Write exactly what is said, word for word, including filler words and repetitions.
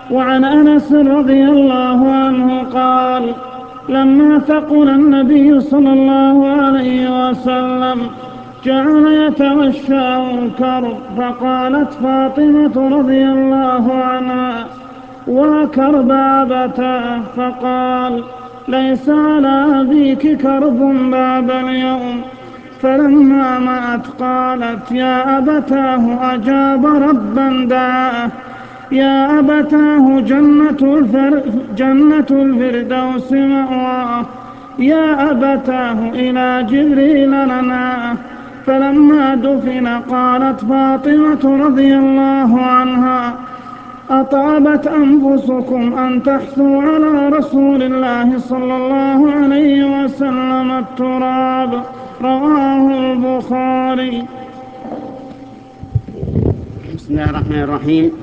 وعن أنس رضي الله عنه قال: لما ثقل النبي صلى الله عليه وسلم جعل يتغشاه الكرب، فقالت فاطمة رضي الله عنها: وكرب أبتاه؟ فقال: ليس على أبيك كرب بعد اليوم. فلما مات قالت: يا أبتاه أجاب ربا دعاه، يا أبتاه جنة, الفر جنة الفردوس مأواه، يا أبتاه إلى جبريل لناه. فلما دفن قالت فاطمة رضي الله عنها: أطابت أنفسكم أن تحثوا على رسول الله صلى الله عليه وسلم التراب. رواه البخاري. بسم الله الرحمن الرحيم.